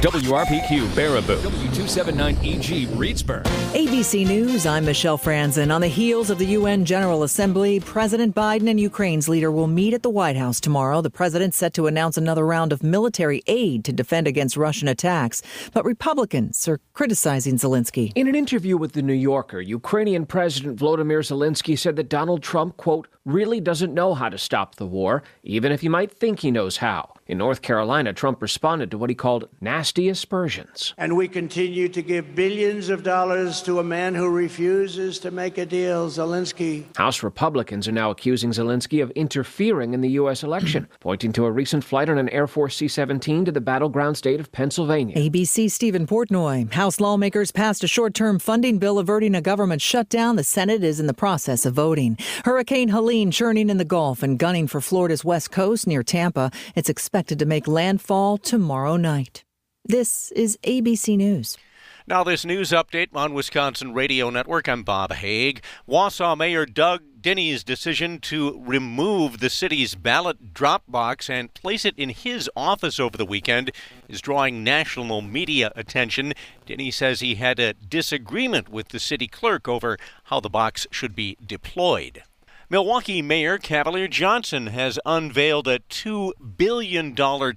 WRPQ Baraboo, W279EG Reedsburg. ABC News, I'm Michelle Franzen. On the heels of the UN General Assembly, President Biden and Ukraine's leader will meet at the White House tomorrow. The president's set to announce another round of military aid to defend against Russian attacks. But Republicans are criticizing Zelensky. In an interview with The New Yorker, Ukrainian President Volodymyr Zelensky said that Donald Trump, quote, really doesn't know how to stop the war, even if he might think he knows how. In North Carolina, Trump responded to what he called nasty aspersions. And we continue to give billions of dollars to a man who refuses to make a deal, Zelensky. House Republicans are now accusing Zelensky of interfering in the U.S. election, pointing to a recent flight on an Air Force C-17 to the battleground state of Pennsylvania. ABC Stephen Portnoy. House lawmakers passed a short-term funding bill averting a government shutdown. The Senate is in the process of voting. Hurricane Helene churning in the Gulf and gunning for Florida's west coast near Tampa. It's expected to make landfall tomorrow night. This is ABC News. Now this news update on Wisconsin Radio Network. I'm Bob Haig. Wausau Mayor Doug Denny's decision to remove the city's ballot drop box and place it in his office over the weekend is drawing national media attention. Denny says he had a disagreement with the city clerk over how the box should be deployed. Milwaukee Mayor Cavalier Johnson has unveiled a $2 billion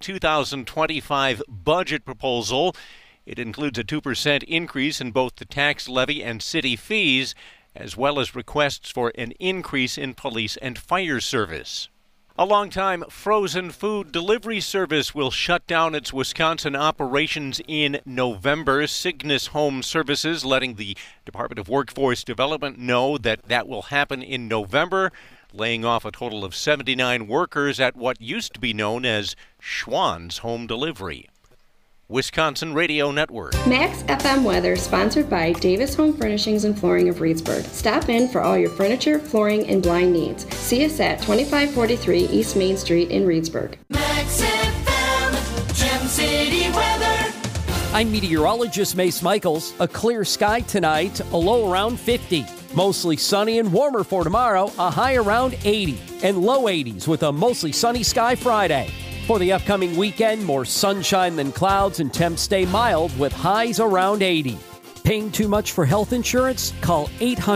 2025 budget proposal. It includes a 2% increase in both the tax levy and city fees, as well as requests for an increase in police and fire service. A longtime frozen food delivery service will shut down its Wisconsin operations in November. Cygnus Home Services letting the Department of Workforce Development know that will happen in November, laying off a total of 79 workers at what used to be known as Schwann's Home Delivery. Wisconsin Radio Network. Max FM weather sponsored by Davis Home Furnishings and Flooring of Reedsburg. Stop in for all your furniture, flooring, and blind needs. See us at 2543 East Main Street in Reedsburg. Max FM, Gem City weather. I'm meteorologist Mace Michaels. A clear sky tonight, a low around 50. Mostly sunny and warmer for tomorrow, a high around 80. And low 80s with a mostly sunny sky Friday. For the upcoming weekend, more sunshine than clouds and temps stay mild with highs around 80. Paying too much for health insurance? Call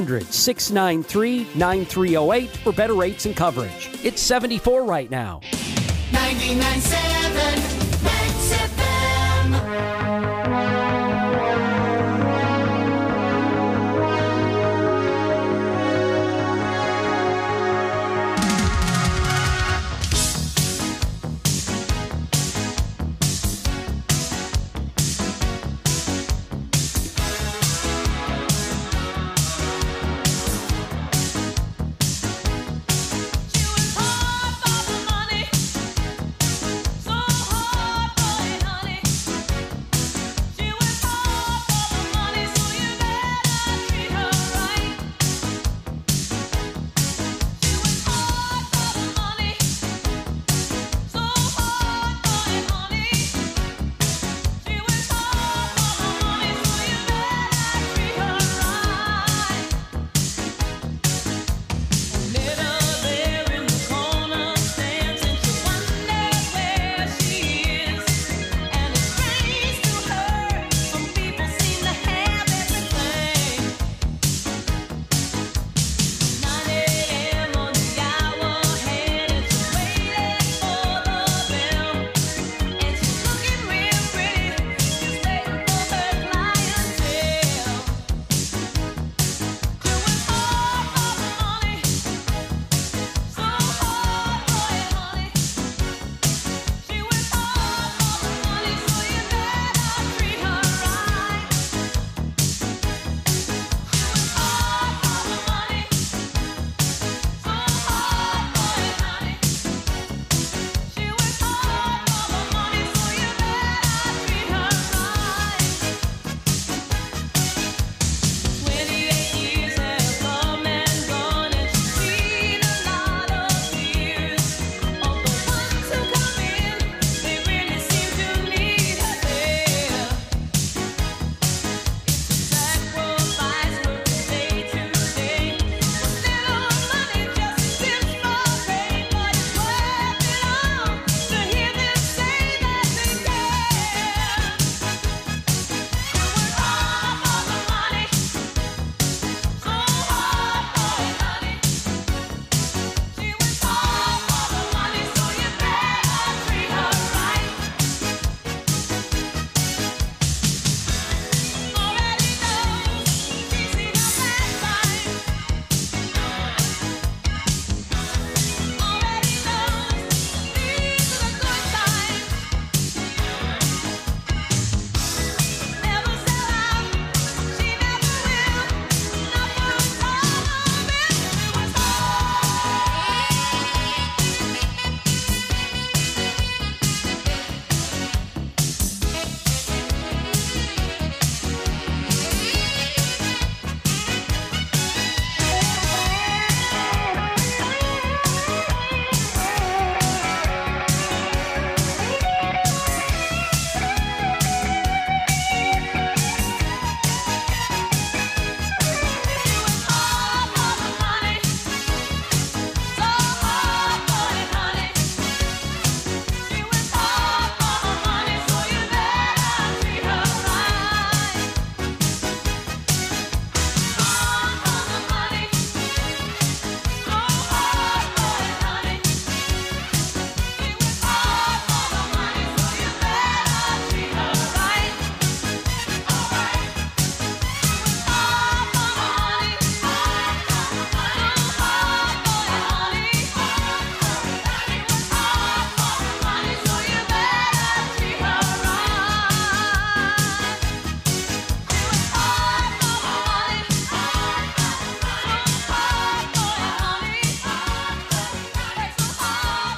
800-693-9308 for better rates and coverage. It's 74 right now. 99.7 Max FM. She was hard for the money, so hard.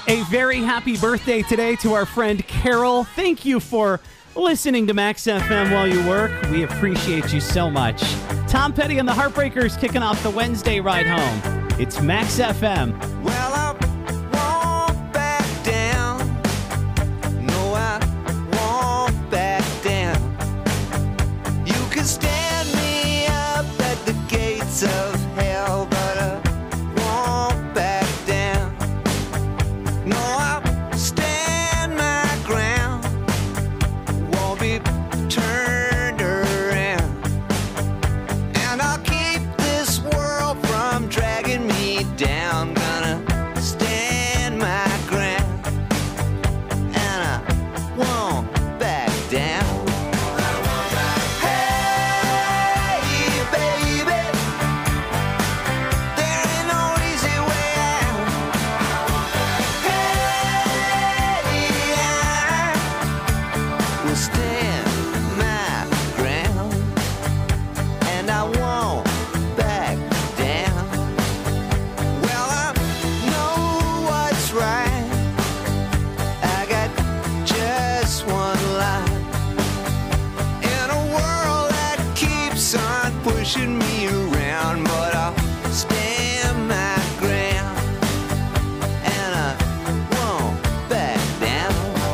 A very happy birthday today to our friend Carol. Thank you for listening to Max FM while you work. We appreciate you so much. Tom Petty and the Heartbreakers kicking off the Wednesday ride home. It's Max FM. Well, I won't back down. No, I won't back down. You can stand me up at the gates of hell, but I won't back down. No, I'll stand my ground. Won't be turned around. And I'll keep this world from dragging me down. Gonna stand my ground. And I won't back down. Hey, baby, there ain't no easy way out. Hey, I will stand my ground. And I won't back down. Well, I know what's right. I got just one life. In a world that keeps on pushing me around, but I'll stand my ground. And I won't back down.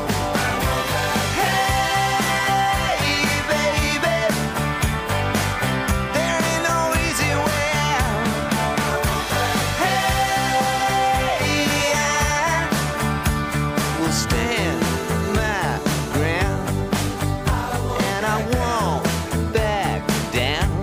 Hey, baby, there ain't no easy way out. Hey, I will stand my ground. And I won't back down.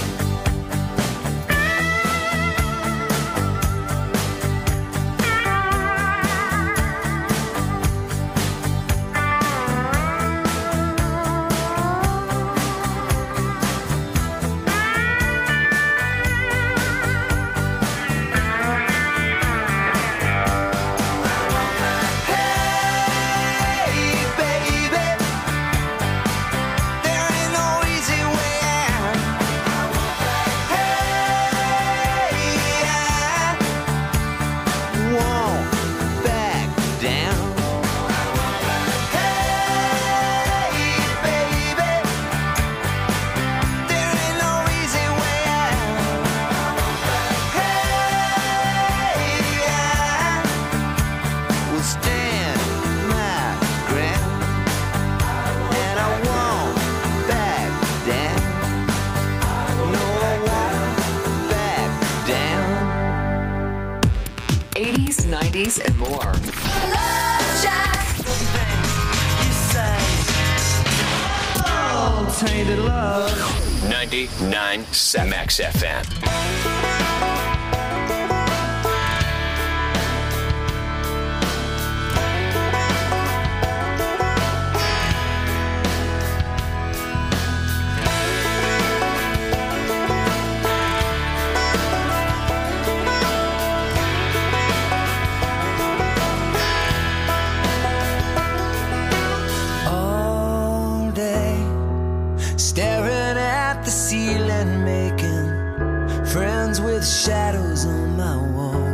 Hey, baby, there ain't no easy way out. Hey, I won't back down. Hey, baby, there ain't no easy way out. Hey, I will stand my ground. And I won't back down. No, I won't back down. 80s, 90s, and more. You say, oh, tainted love. 99 Max FM. All day, staring at the ceiling, making friends with shadows on my wall.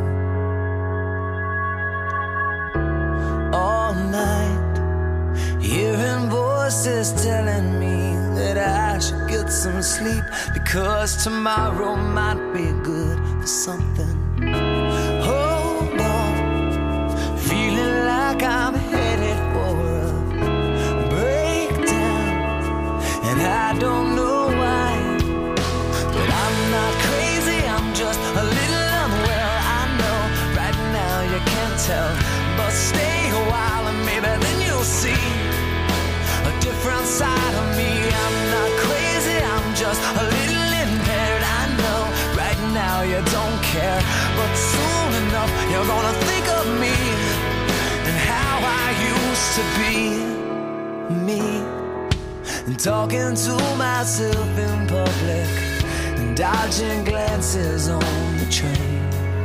All night, hearing voices telling me that I should get some sleep, because tomorrow might be good for something. Hold on, feeling like I'm headed for a breakdown, and I don't know why, but I'm not crazy, I'm just a little unwell. I know right now you can't tell, but stay a while and maybe then you'll see a different side of me. I'm not crazy, I'm just a little impaired. I know right now you don't care, but soon enough you're gonna think of me and how I used to be me, and talking to myself in public and dodging glances on the train.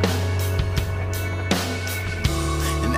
And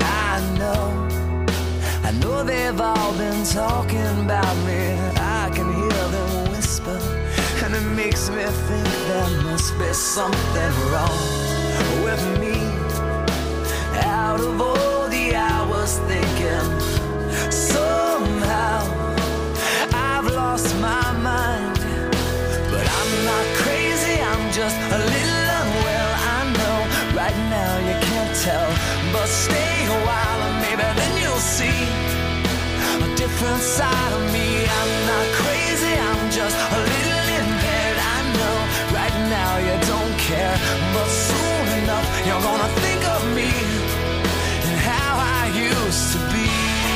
I know they've all been talking about me. I can hear them whisper, and it makes me think there must be something wrong with me. Out of all the maybe I was thinking somehow I've lost my mind. But I'm not crazy, I'm just a little unwell. I know right now you can't tell, but stay a while and maybe then you'll see a different side of me. I'm not crazy, I'm just a little impaired. I know right now you don't care, but soon enough you're gonna think of me and how I used to be.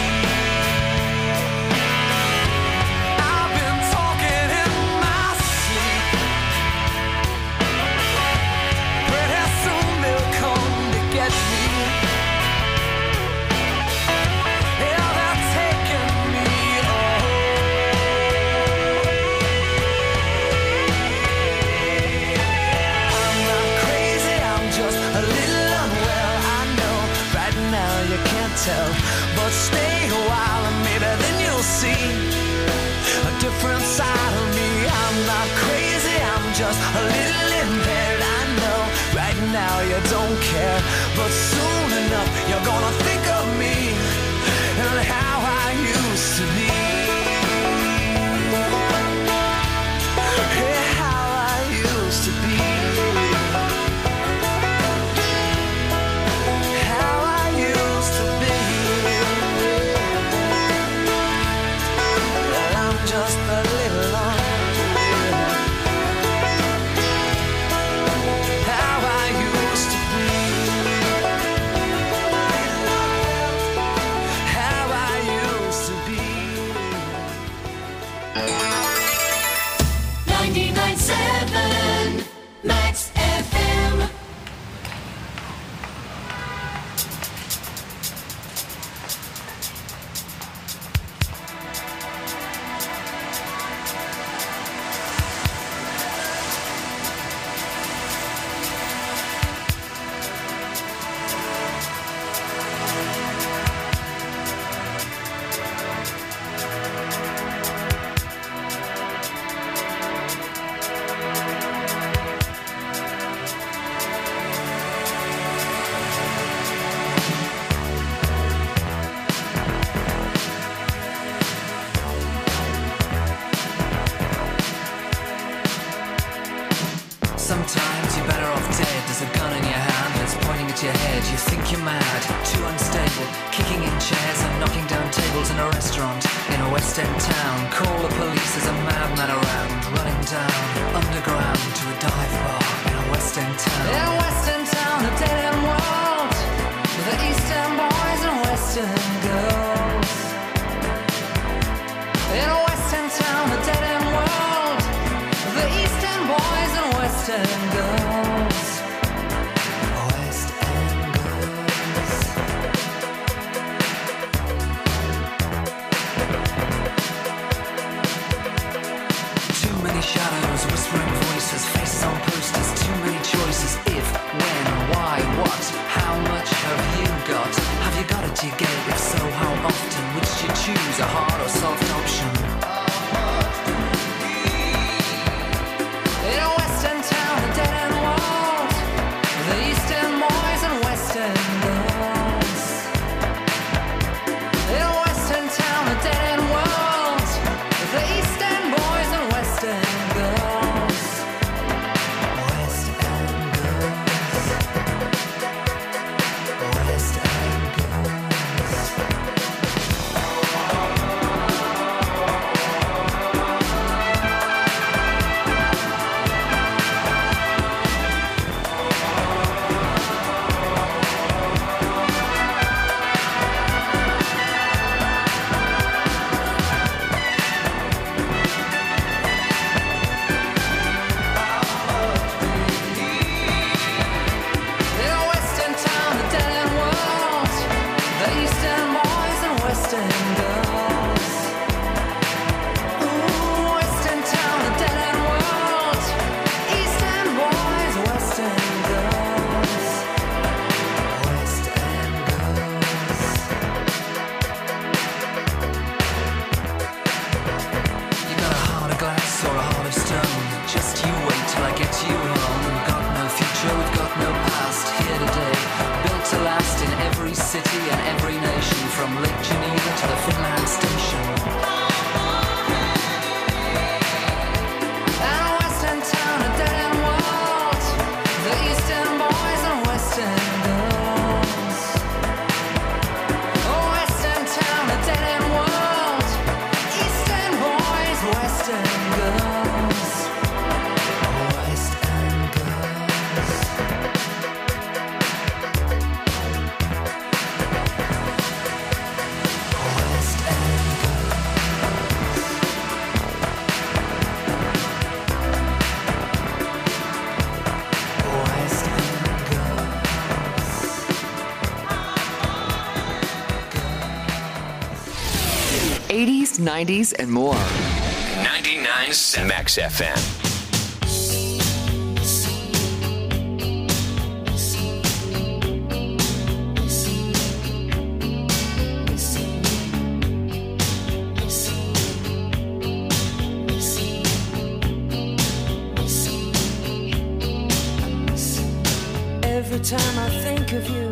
I've been talking in my sleep. Pretty soon they'll come to get me. Yeah, they're taking me I'm not crazy, I'm just a little unwell. I know right now you can't tell, but stay a while and maybe then you'll see a different side of me. I'm not crazy, I'm just a little impaired. I know right now you don't care, but soon enough you're gonna think of me and how I used to be. Yeah, how I used to be. How I used to be. Well, I'm just a little unreal. How I used to be. How I used to be. 99.7 Max FM. Sometimes you're better off dead. There's a gun in your hand and it's pointing at your head. You think you're mad, too unstable, kicking in chairs and knocking down tables in a restaurant in a West End town. Call the police, there's a madman around, running down underground to a dive bar in a West End town. In a West End town, a dead end world, with the East End boys and West End girls. In a West End town, a dead end world, the East End boys and West End girls. West End girls. Too many shadows, whispering voices, faces on posters, too many choices. If, End girls. West End girls. West End girls. West End girls. 80s, 90s, and more. 99.7 Max FM. Every time I think of you,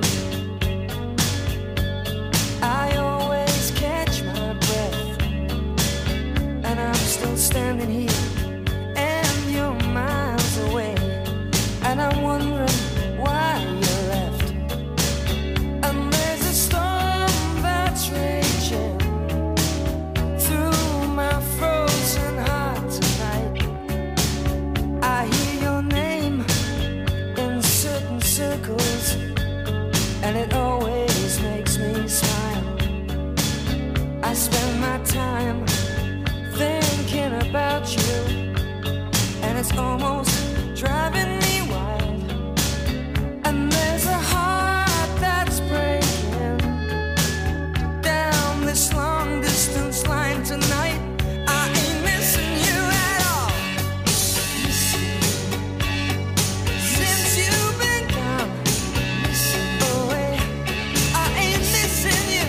I always catch my breath, and I'm still standing here, and you're miles away, and I'm wondering why you left. And there's a storm that's raging through my frozen heart tonight. I hear your name in certain circles, and it always makes me smile. I spend my time thinking about you, and it's almost driving me wild. And there's a heart that's breaking down this long distance line tonight. I ain't missing you at all. Since you've been gone away, I ain't missing you.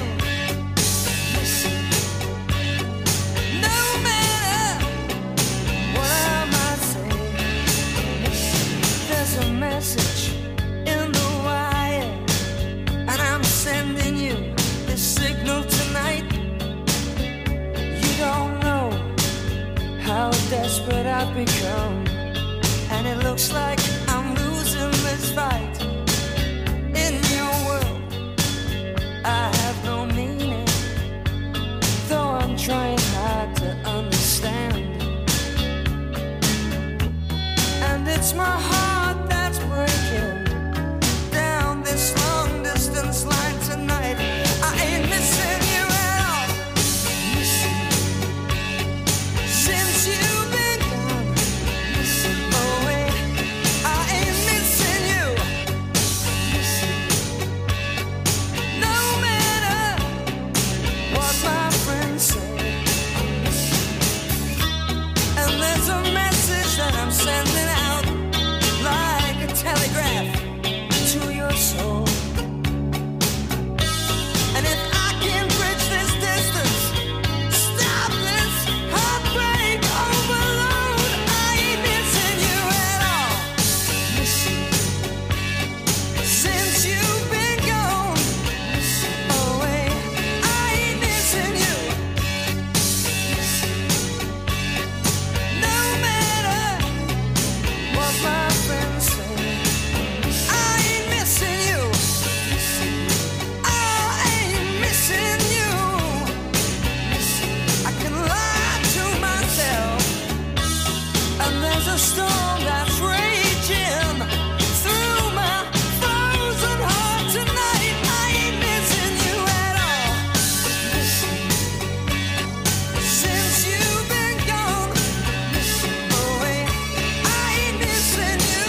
No matter what I might say, there's a message in the wire, and I'm sending you this signal tonight. You don't know how desperate I've become, and it looks like I'm losing this fight. In your world, I have no meaning, though I'm trying hard to understand. And it's my heart that's breaking down this long distance line tonight. I ain't missing you at all. Since you've been gone away, I ain't missing you. No matter what my friends say. And there's a message that I'm sending out like a telegraph to your soul. And if I can bridge this distance, stop this heartbreak overload, I ain't missing you at all. Since you've been gone away, I ain't missing you. No matter what my friends say, I ain't missing you. I ain't missing you. I can lie to myself, and there's a storm that's raging through my frozen heart tonight. I ain't missing you at all. Since you've been gone away, I ain't missing you.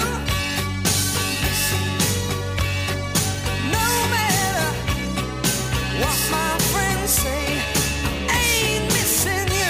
No matter what my friends say, I ain't missing you.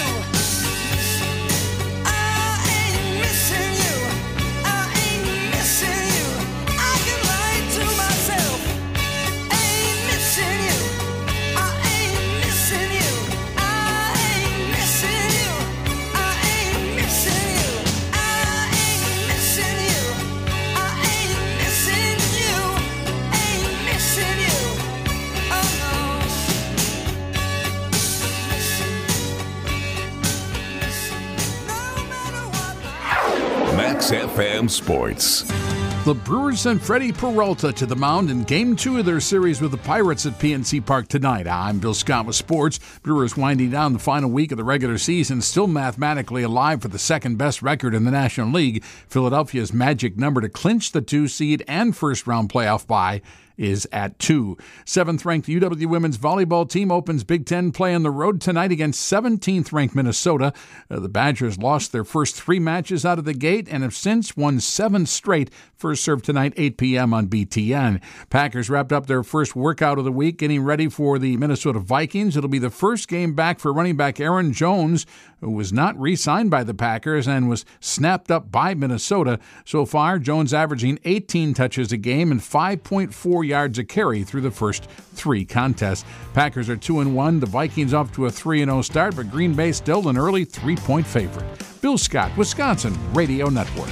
I ain't missing you. I ain't missing you. I can lie to myself. I ain't missing you. I ain't missing you. I ain't missing you. I ain't missing you. I ain't missing you. I ain't missing you. Ain't missing you. Oh no. No matter what. Max FM Sports. The Brewers sent Freddie Peralta to the mound in Game 2 of their series with the Pirates at PNC Park tonight. I'm Bill Scott with sports. Brewers winding down the final week of the regular season, still mathematically alive for the second-best record in the National League. Philadelphia's magic number to clinch the 2 seed and first-round playoff bye is at 2. 7th-ranked UW women's volleyball team opens Big Ten play on the road tonight against 17th-ranked Minnesota. The Badgers lost their first 3 matches out of the gate and have since won 7 straight. First serve tonight, 8 p.m. on BTN. Packers wrapped up their first workout of the week, getting ready for the Minnesota Vikings. It'll be the first game back for running back Aaron Jones, who was not re-signed by the Packers and was snapped up by Minnesota. So far, Jones averaging 18 touches a game and 5.4 yards a carry through the first 3 contests. Packers are 2-1. The Vikings off to a 3-0 start, but Green Bay still an early 3-point favorite. Bill Scott, Wisconsin Radio Network.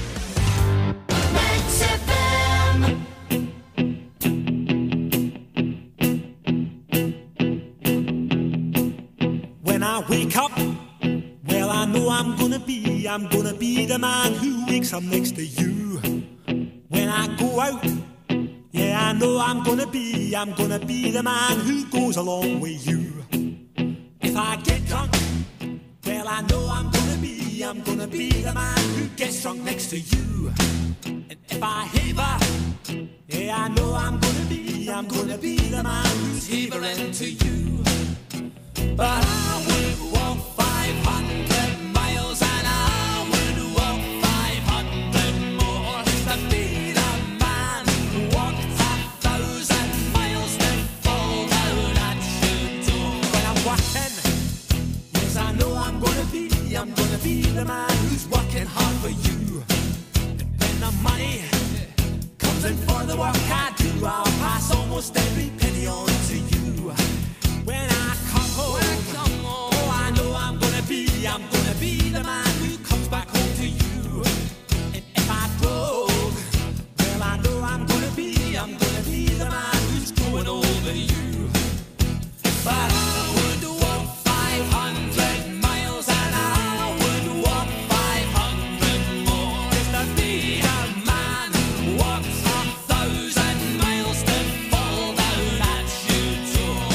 When I wake up, well, I know I'm gonna be the man who wakes up next to you. When I go out, yeah, I know I'm gonna be the man who goes along with you. If I get drunk, well, I know I'm gonna be the man who gets drunk next to you. And if I haver, yeah, I know I'm gonna be the man who's havering to you. But I would walk 500 miles and I would walk 500 more just to be the man who walked 1,000 miles to fall down at your door. When I'm working, yes, I know I'm gonna be the man who's working hard for you. And when the money comes in for the work I do, I'll pass almost every penny on to you. When I come home, oh, I know I'm gonna be the man who comes back home to you. And if I broke, well, I know I'm gonna be the man who's going over you. But I would walk 500 miles and I would walk 500 more just to be a man who walks 1,000 miles to fall down at your door.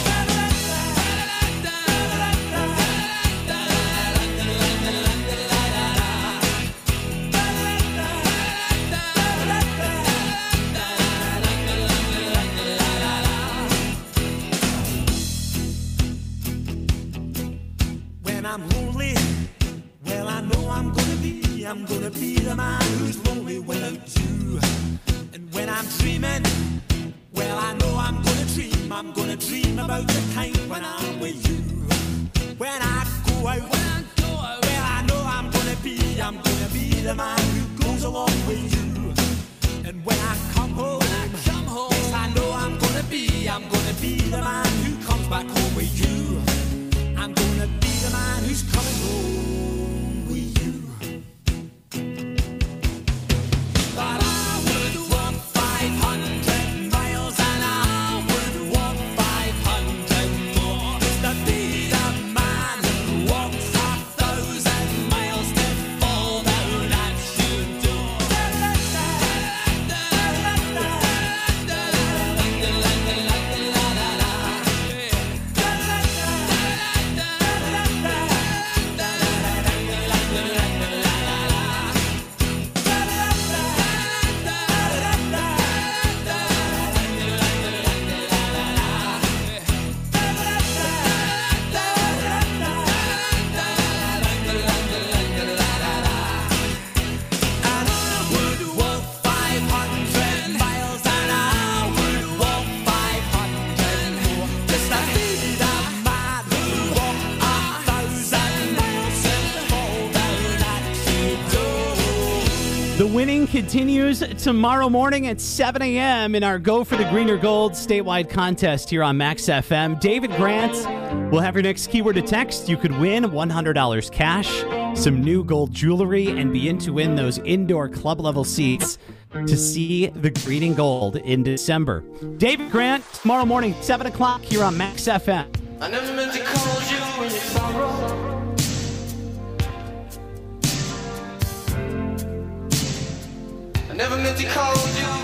When I'm lonely, well, I know I'm gonna be the man who's lonely without you. And when I'm dreaming, well, I know I'm gonna dream about the time when I'm with you. When I go out, well, I know I'm gonna be the man who goes along with you. And when I come home, yes, I know I'm gonna be the man who comes back home with you. I'm gonna be the man who's coming home with you. But I would walk 500 miles and I would walk 500 more just to be the man who walks 1,000 miles to fall down at your door. The winning continues tomorrow morning at 7 a.m. in our Go for the Green or Gold statewide contest here on Max FM. David Grant will have your next keyword to text. You could win $100 cash, some new gold jewelry, and begin to win those indoor club level seats to see the Green and Gold in December. David Grant, tomorrow morning, 7 o'clock here on Max FM. I never meant to call you when you sorrow. I never meant to call you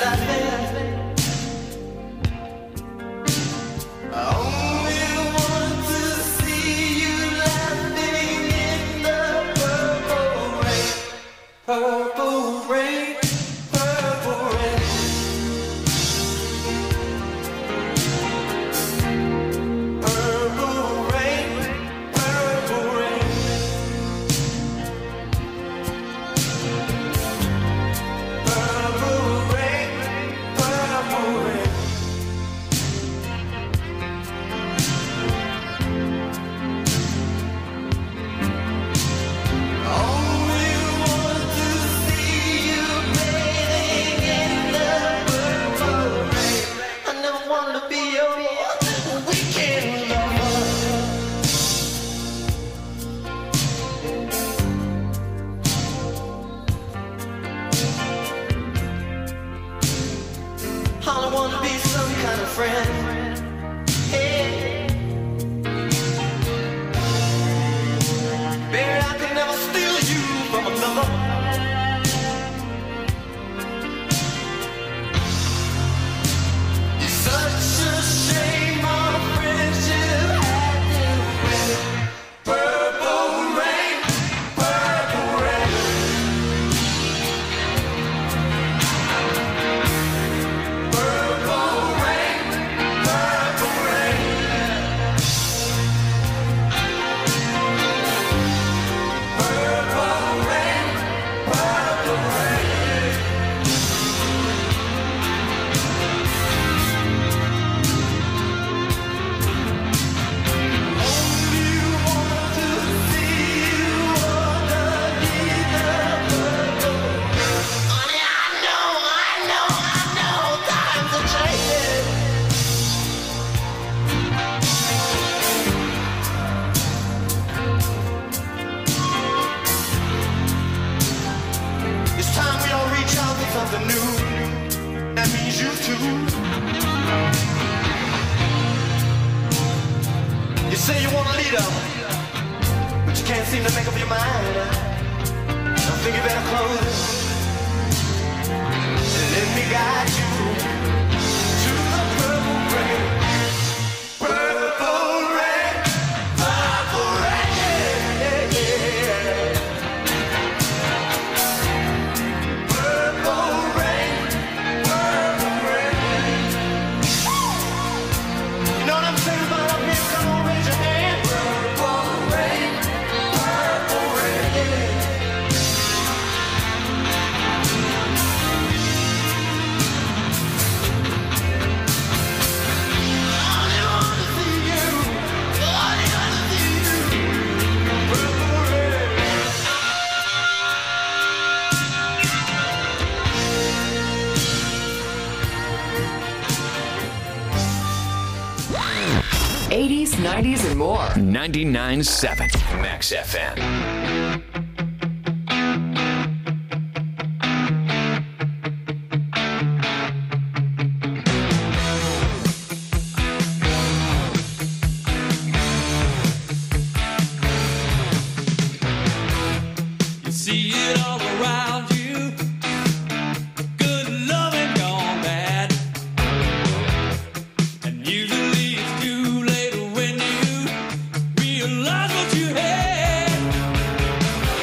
'80s, '90s, and more. 99.7 Max FM. Realize what you had.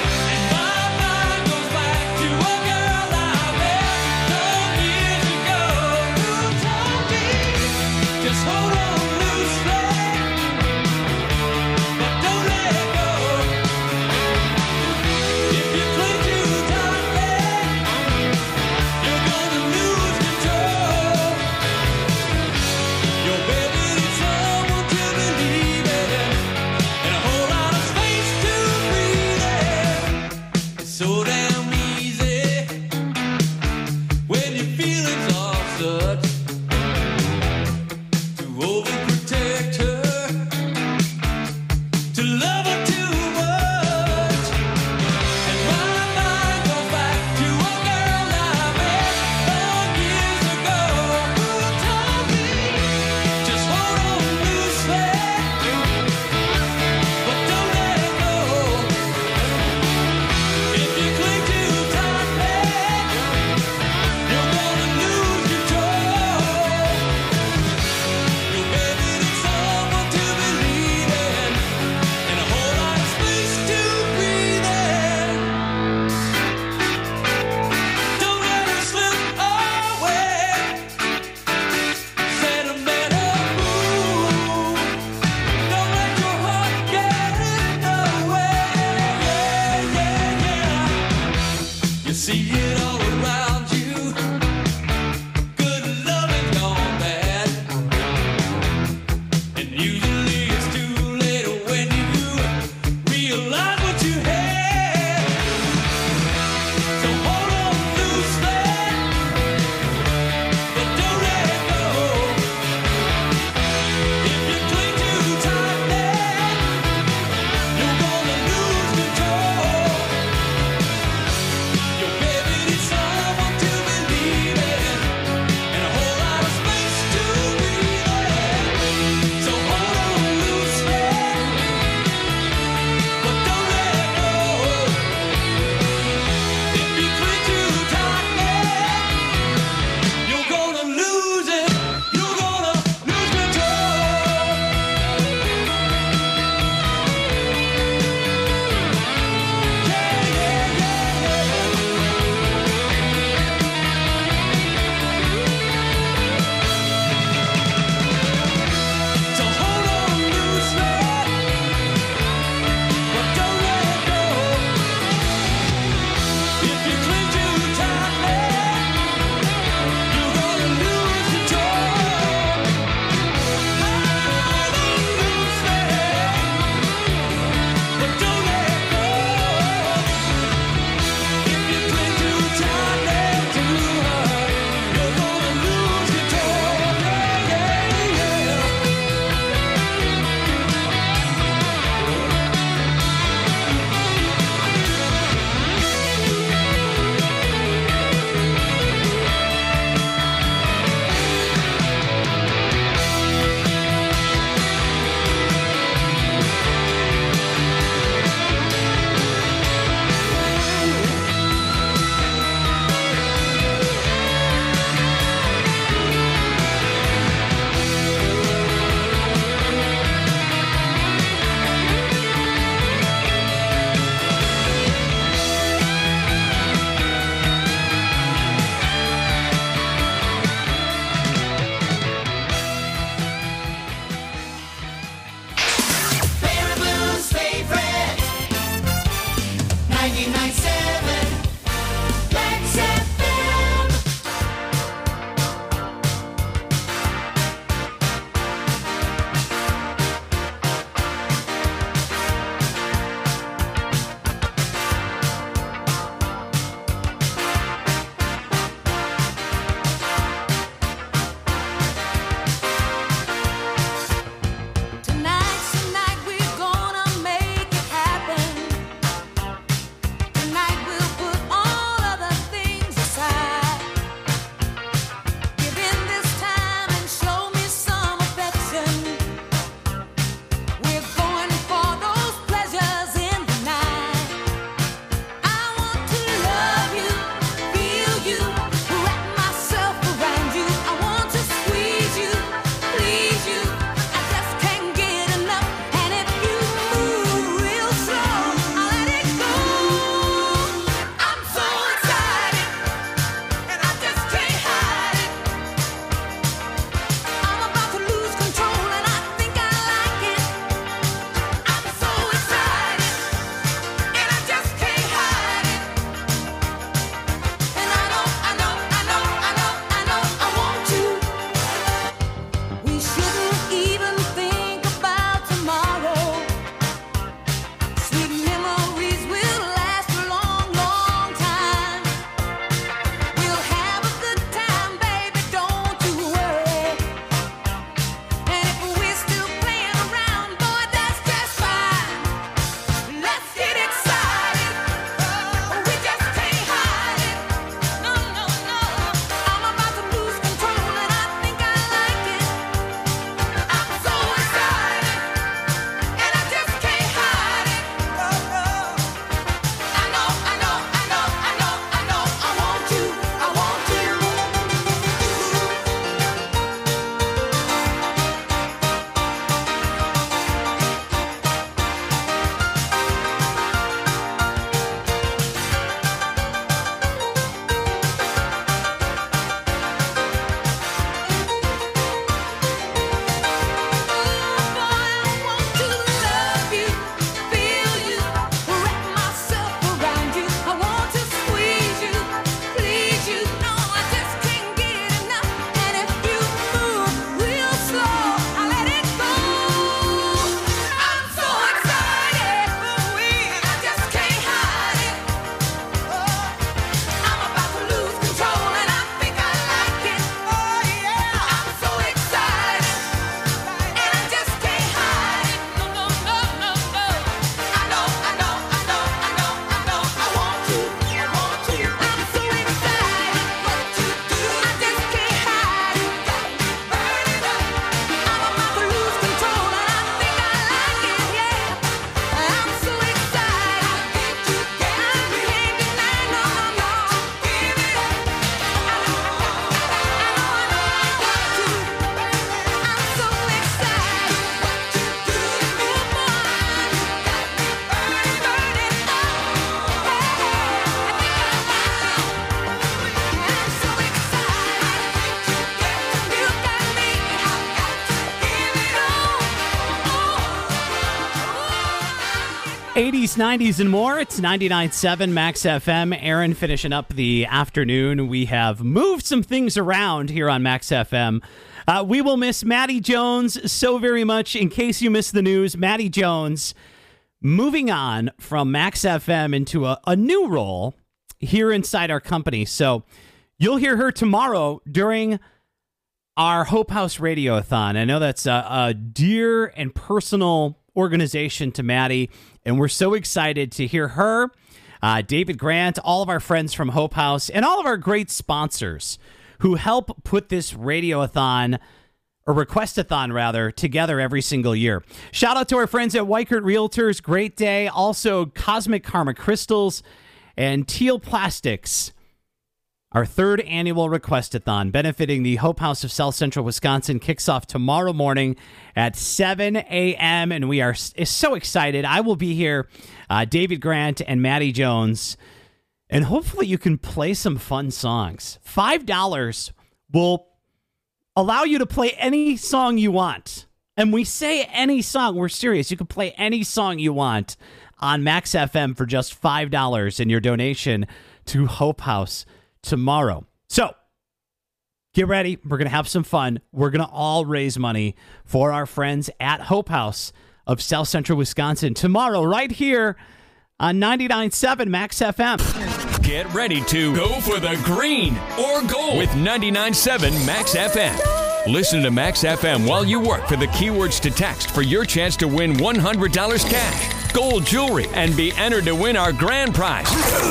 80s, 90s, and more. It's 99.7 Max FM. Aaron finishing up the afternoon. We have moved some things around here on Max FM. We will miss Maddie Jones so very much. In case you missed the news, Maddie Jones moving on from Max FM into a new role here inside our company. So you'll hear her tomorrow during our Hope House Radiothon. I know that's a dear and personal organization to Maddie, and we're so excited to hear her, David Grant, all of our friends from Hope House, and all of our great sponsors who help put this radiothon, or requestathon rather, together every single year. Shout out to our friends at Weichert Realtors, great day. Also Cosmic Karma Crystals and Teal Plastics. Our third annual requestathon benefiting the Hope House of South Central Wisconsin kicks off tomorrow morning at 7 a.m. and we are so excited. I will be here, David Grant and Maddie Jones, and hopefully you can play some fun songs. $5 will allow you to play any song you want. And we say any song, we're serious. You can play any song you want on Max FM for just $5 in your donation to Hope House tomorrow. So get ready. We're going to have some fun. We're going to all raise money for our friends at Hope House of South Central Wisconsin tomorrow, right here on 99.7 Max FM. Get ready to go for the green or gold with 99.7 Max FM. Listen to Max FM while you work for the keywords to text for your chance to win $100 cash, gold jewelry, and be entered to win our grand prize.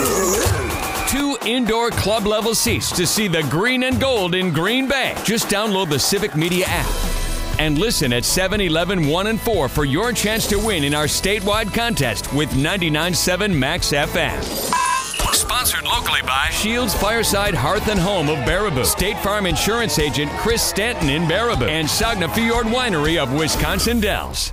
2 indoor club-level seats to see the green and gold in Green Bay. Just download the Civic Media app. And listen at 7-Eleven 1 and 4 for your chance to win in our statewide contest with 99.7 Max FM. Sponsored locally by Shields Fireside Hearth and Home of Baraboo, State Farm Insurance Agent Chris Stanton in Baraboo, and Sagna Fjord Winery of Wisconsin Dells.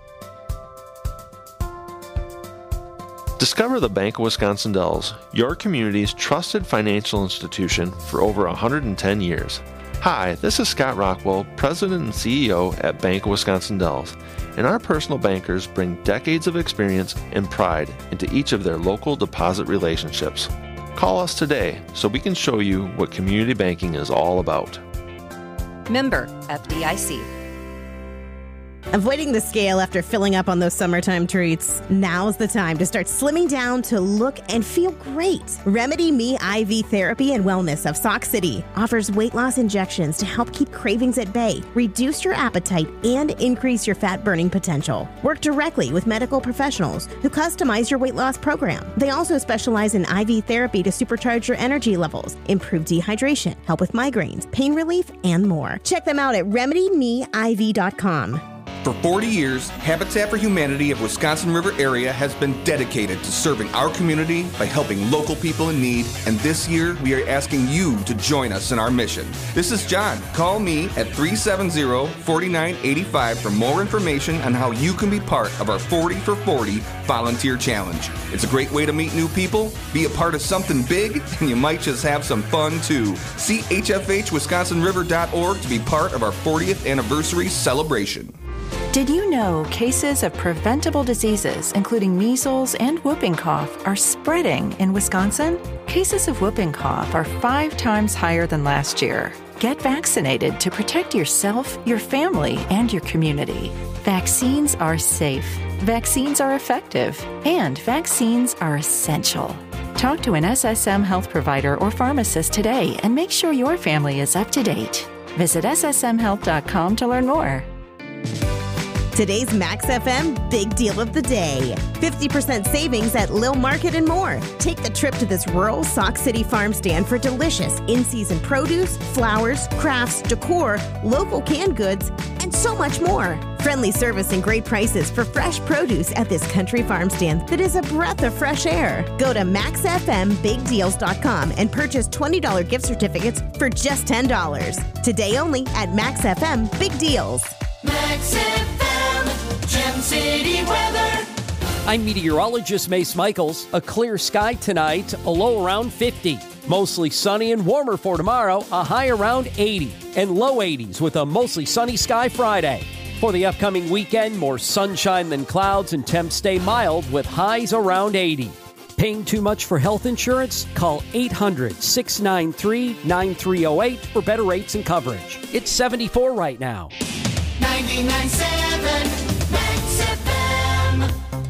Discover the Bank of Wisconsin Dells, your community's trusted financial institution for over 110 years. Hi, this is Scott Rockwell, President and CEO at Bank of Wisconsin Dells, and our personal bankers bring decades of experience and pride into each of their local deposit relationships. Call us today so we can show you what community banking is all about. Member FDIC. Avoiding the scale after filling up on those summertime treats? Now's the time to start slimming down to look and feel great. Remedy Me IV Therapy and Wellness of Sauk City offers weight loss injections to help keep cravings at bay, reduce your appetite, and increase your fat burning potential. Work directly with medical professionals who customize your weight loss program. They also specialize in IV therapy to supercharge your energy levels, improve dehydration, help with migraines, pain relief, and more. Check them out at RemedyMeIV.com. For 40 years, Habitat for Humanity of Wisconsin River area has been dedicated to serving our community by helping local people in need, and this year we are asking you to join us in our mission. This is John. Call me at 370-4985 for more information on how you can be part of our 40 for 40 volunteer challenge. It's a great way to meet new people, be a part of something big, and you might just have some fun too. See hfhwisconsinriver.org to be part of our 40th anniversary celebration. Did you know cases of preventable diseases, including measles and whooping cough, are spreading in Wisconsin? Cases of whooping cough are 5 times higher than last year. Get vaccinated to protect yourself, your family, and your community. Vaccines are safe, vaccines are effective, and vaccines are essential. Talk to an SSM health provider or pharmacist today and make sure your family is up to date. Visit ssmhealth.com to learn more. Today's Max FM Big Deal of the Day. 50% savings at Lil Market and more. Take the trip to this rural Sauk City farm stand for delicious in-season produce, flowers, crafts, decor, local canned goods, and so much more. Friendly service and great prices for fresh produce at this country farm stand that is a breath of fresh air. Go to MaxFMBigDeals.com and purchase $20 gift certificates for just $10. Today only at Max FM Big Deals. Max FM, Gem City weather. I'm meteorologist Mace Michaels. A clear sky tonight, a low around 50. Mostly sunny and warmer for tomorrow, a high around 80. And low 80s with a mostly sunny sky Friday. For the upcoming weekend, more sunshine than clouds and temps stay mild with highs around 80. Paying too much for health insurance? Call 800-693-9308 for better rates and coverage. It's 74 right now. 99.7 Max FM.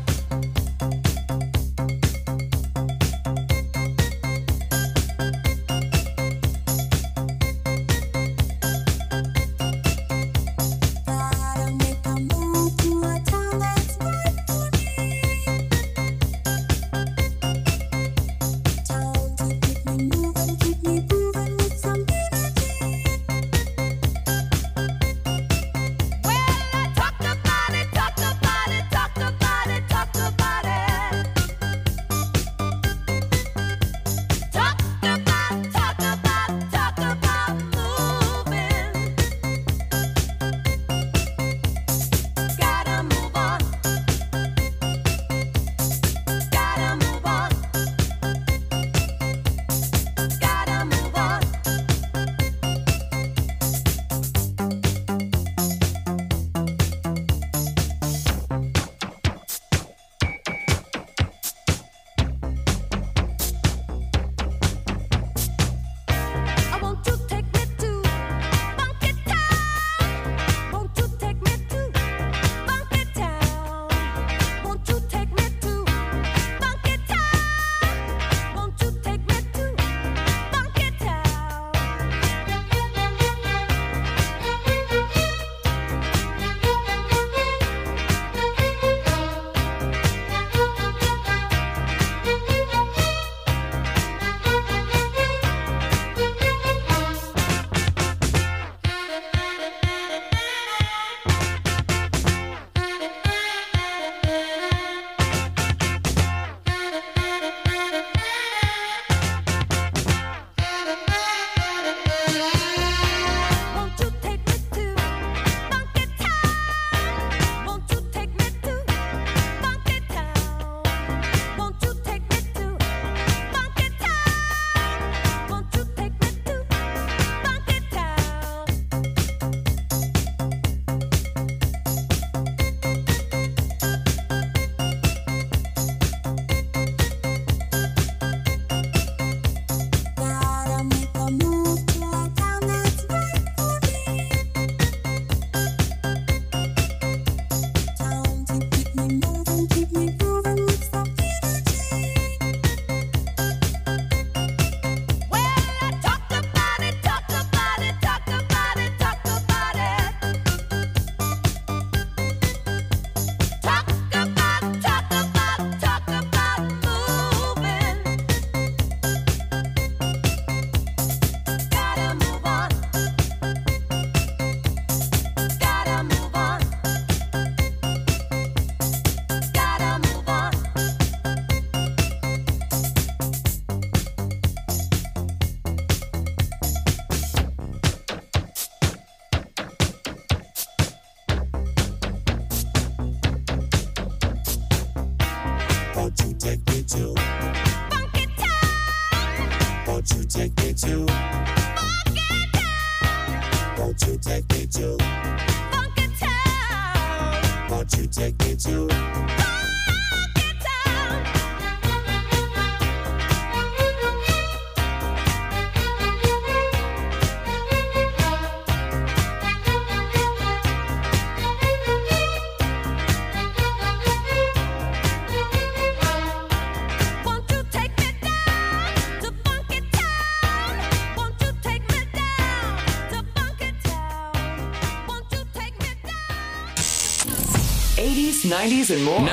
'80s, '90s, and more.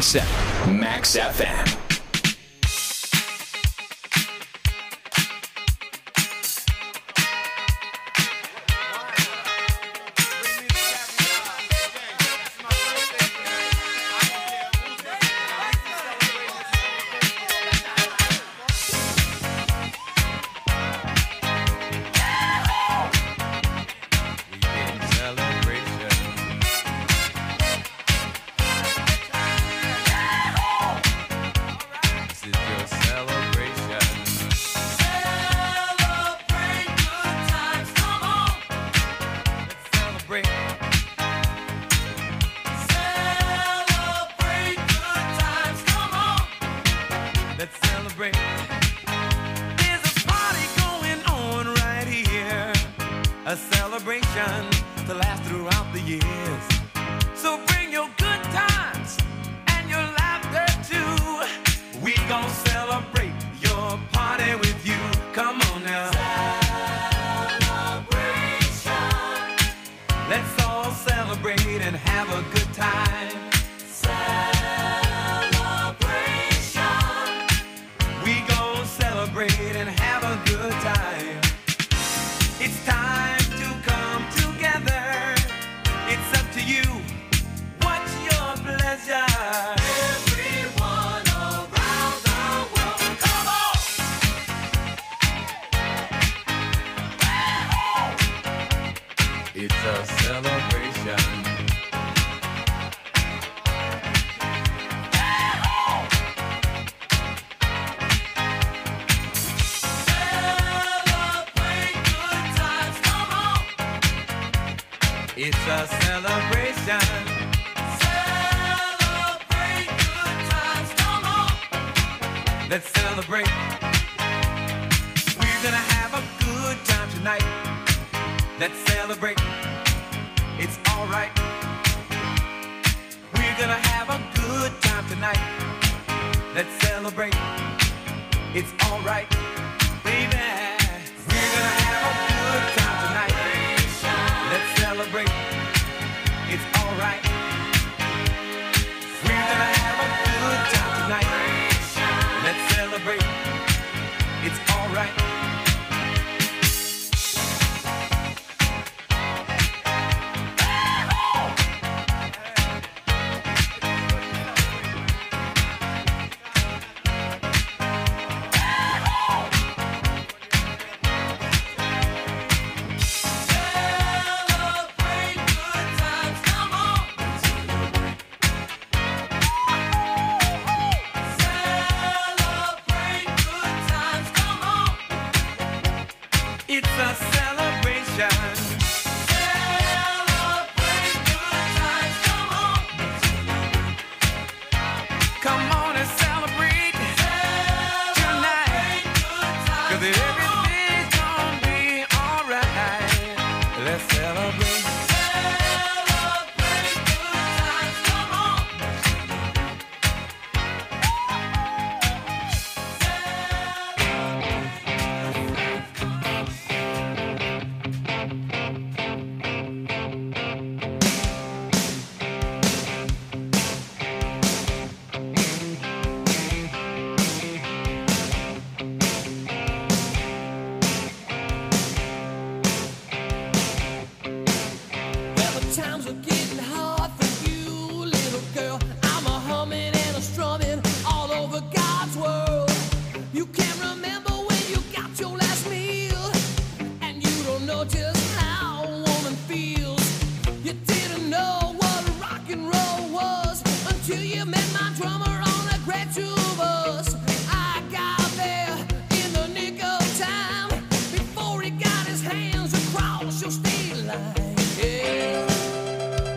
99.7 Max FM. celebration to last throughout the years. So bring your good times and your laughter too. We gon' celebrate your party with you. Come on now. Celebration. Let's all celebrate and have a good time. Celebration. We gon' celebrate and have a good time. It's time to come together. It's up to you. What's your pleasure? Everyone around the world, come on! It's a celebration. It's a celebration. Celebrate good times, come on. Let's celebrate. We're gonna have a good time tonight. Let's celebrate. It's alright. We're gonna have a good time tonight. Let's celebrate. It's alright, baby. We're gonna have a good time tonight. Let's celebrate. It's alright. We're gonna have a good time tonight. Let's celebrate. It's alright. It's a celebration. Celebrate good times, come on. Come on and celebrate tonight. 'Cause everything's gonna be alright. Let's celebrate. Celebrate good times, come on. Well, the times are getting hard for you, little girl. I'm a humming and a strumming all over God's world. You can't remember when you got your last meal, and you don't know just how a woman feels. You didn't know what rock and roll was until you met my drummer on a great tour bus. I got there in the nick of time before he got his hands across your state line. Yeah.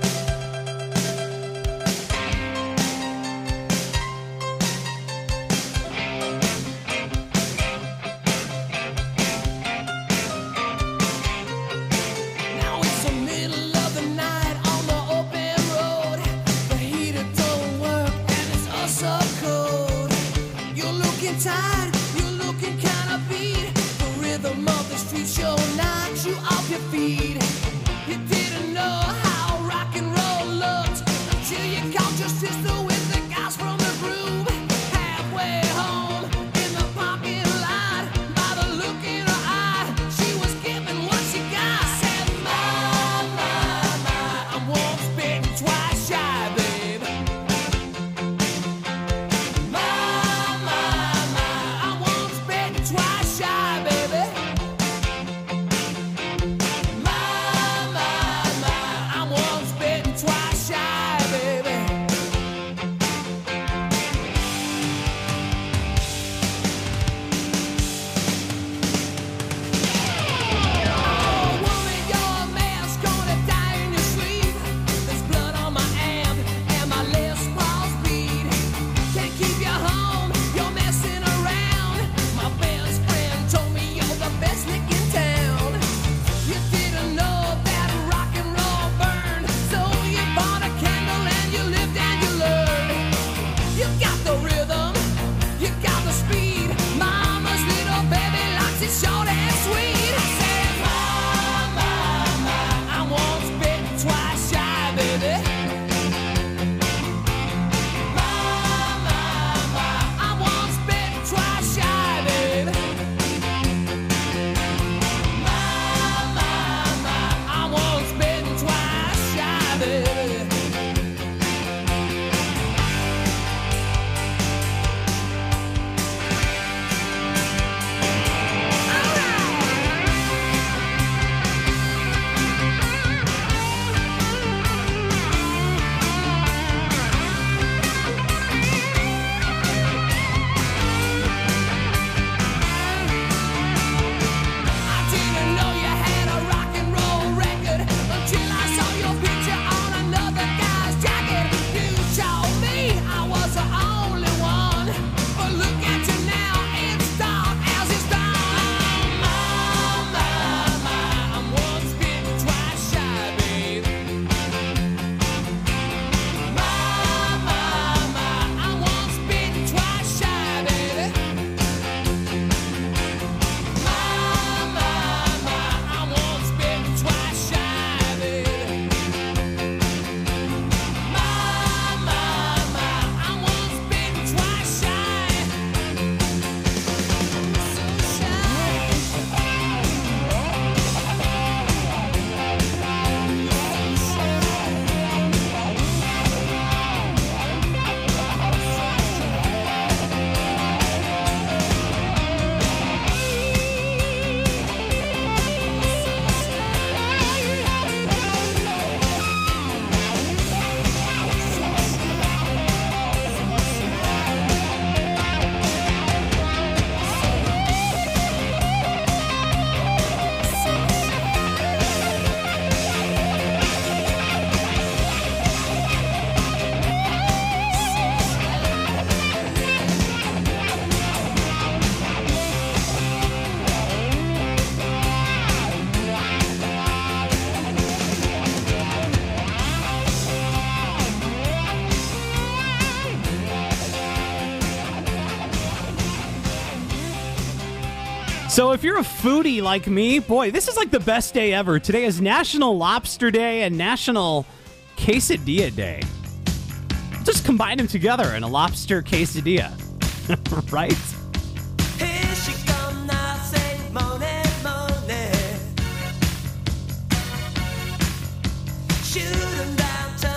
So if you're a foodie like me, boy, this is like the best day ever. Today is National Lobster Day and National Quesadilla Day. Just combine them together in a lobster quesadilla, right? Here she come now, say morning, morning. Shoot 'em down, turn